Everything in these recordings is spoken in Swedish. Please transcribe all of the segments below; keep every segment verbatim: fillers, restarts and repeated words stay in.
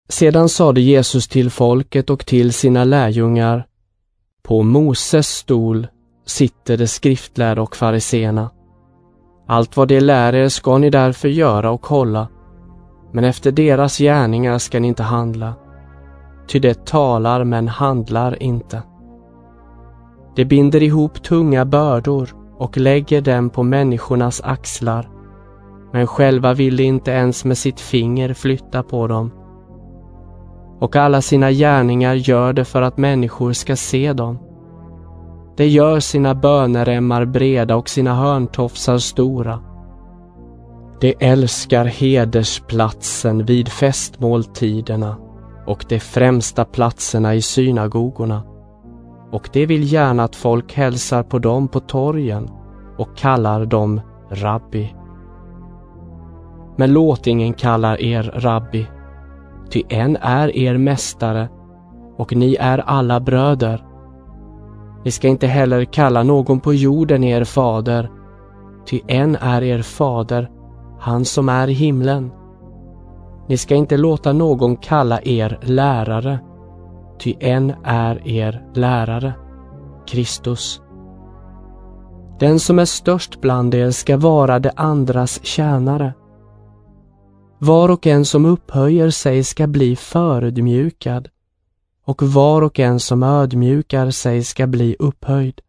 Sedan sade Jesus till folket och till sina lärjungar: På Moses stol sitter de skriftlärda och fariséerna. Allt vad de lär er ska ni därför göra och hålla, men efter deras gärningar ska ni inte handla, ty det talar men handlar inte. De binder ihop tunga bördor och lägger dem på människornas axlar, men själva vill de inte ens med sitt finger flytta på dem. Och alla sina gärningar gör det för att människor ska se dem. De gör sina böneremmar breda och sina hörntofsar stora. De älskar hedersplatsen vid festmåltiderna och de främsta platserna i synagogorna. Och de vill gärna att folk hälsar på dem på torgen och kallar dem rabbi. Men låt ingen kalla er rabbi, ty en är er mästare och ni är alla bröder. Ni ska inte heller kalla någon på jorden er fader, ty en är er fader, han som är i himlen. Ni ska inte låta någon kalla er lärare, ty en är er lärare, Kristus. Den som är störst bland er ska vara de andras tjänare. Var och en som upphöjer sig ska bli förödmjukad, och var och en som ödmjukar sig ska bli upphöjd.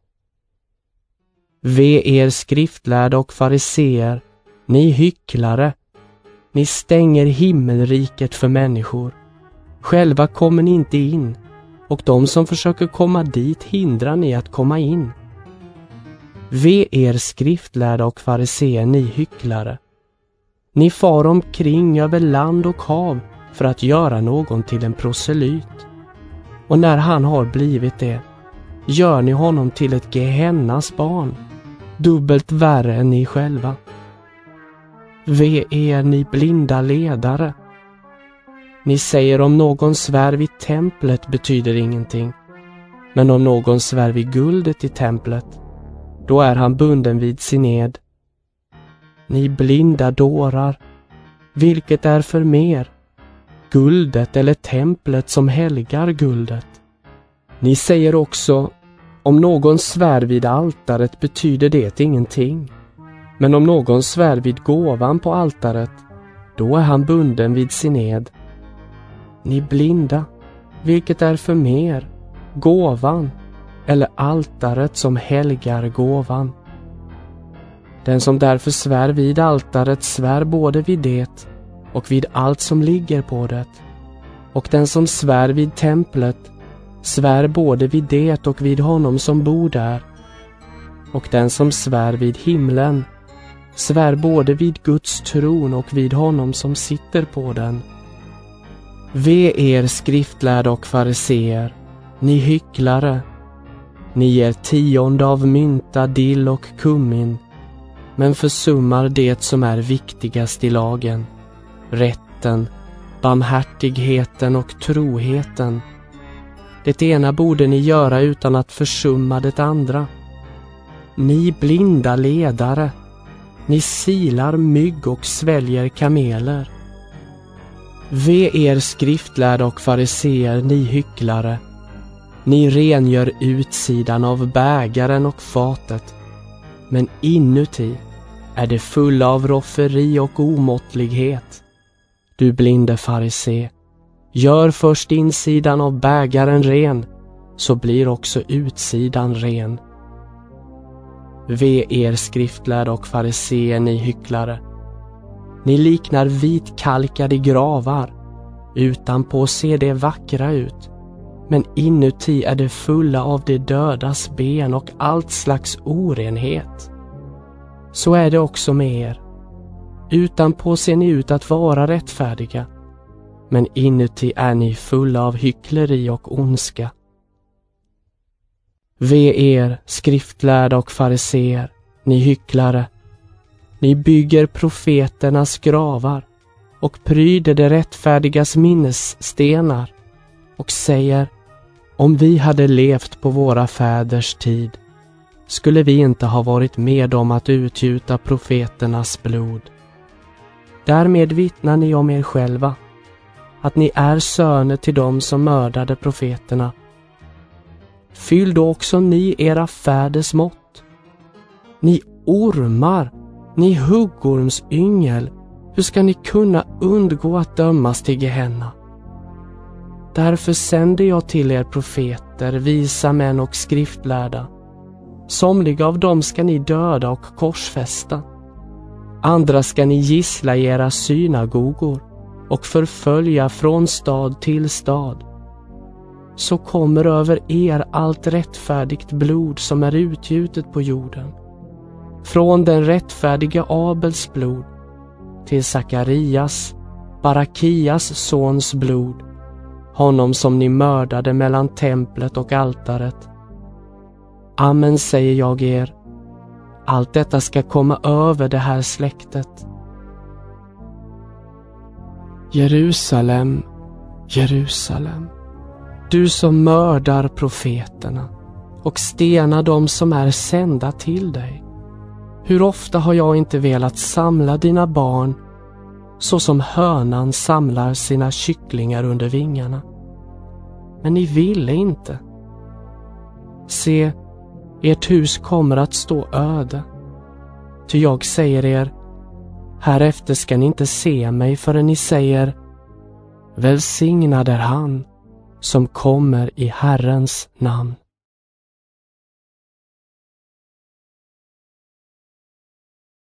Ve er skriftlärda och fariséer, ni hycklare, ni stänger himmelriket för människor. Själva kommer ni inte in, och de som försöker komma dit hindrar ni att komma in. Ve er skriftlärda och fariséer, ni hycklare. Ni far omkring över land och hav för att göra någon till en proselyt. Och när han har blivit det, gör ni honom till ett Gehennas barn, dubbelt värre än ni själva. Ve er, ni blinda ledare. Ni säger om någon svär vid templet betyder ingenting, men om någon svär vid guldet i templet, då är han bunden vid sin ed. Ni blinda dårar, vilket är för mer, guldet eller templet som helgar guldet? Ni säger också, om någon svär vid altaret betyder det ingenting, men om någon svär vid gåvan på altaret, då är han bunden vid sin ed. Ni blinda, vilket är för mer, gåvan eller altaret som helgar gåvan? Den som därför svär vid altaret svär både vid det och vid allt som ligger på det. Och den som svär vid templet svär både vid det och vid honom som bor där. Och den som svär vid himlen svär både vid Guds tron och vid honom som sitter på den. Ve er skriftlärda och fariséer, ni hycklare. Ni ger tionde av mynta, dill och kummin, men försummar det som är viktigast i lagen, rätten, barmhärtigheten och troheten. Det ena borde ni göra utan att försumma det andra. Ni blinda ledare, ni silar mygg och sväljer kameler. Ve er skriftlärda och fariséer, ni hycklare. Ni rengör utsidan av bägaren och fatet, men inuti är det fulla av rofferi och omåttlighet. Du blinde farisé, gör först insidan av bägaren ren, så blir också utsidan ren. Ve er skriftlärda och fariséer, ni hycklare. Ni liknar vitkalkade gravar, utanpå ser det vackra ut, men inuti är det fulla av de dödas ben och allt slags orenhet. Så är det också med er. Utanpå ser ni ut att vara rättfärdiga, men inuti är ni fulla av hyckleri och ondska. Ve er, skriftlärda och fariséer, ni hycklare. Ni bygger profeternas gravar och pryder de rättfärdigas minnesstenar och säger, om vi hade levt på våra fäders tid skulle vi inte ha varit med om att utgjuta profeternas blod. Därmed vittnar ni om er själva. att ni är söner till dem som mördade profeterna. Fyll då också ni era fäders mått. Ni ormar, ni huggormsyngel, hur ska ni kunna undgå att dömas till Gehenna? Därför sänder jag till er profeter, visa män och skriftlärda. Somliga av dem ska ni döda och korsfästa. Andra ska ni gissla i era synagogor och förfölja från stad till stad. Så kommer över er allt rättfärdigt blod som är utgjutet på jorden. Från den rättfärdiga Abels blod till Sakarias, Barakias sons blod, honom som ni mördade mellan templet och altaret. Amen säger jag er, allt detta ska komma över det här släktet. Jerusalem, Jerusalem, du som mördar profeterna och stenar dem som är sända till dig. Hur ofta har jag inte velat samla dina barn så som hönan samlar sina kycklingar under vingarna. Men ni ville inte. Se, ert hus kommer att stå öde. Ty jag säger er, härefter ska ni inte se mig förrän ni säger, välsignad är han som kommer i Herrens namn.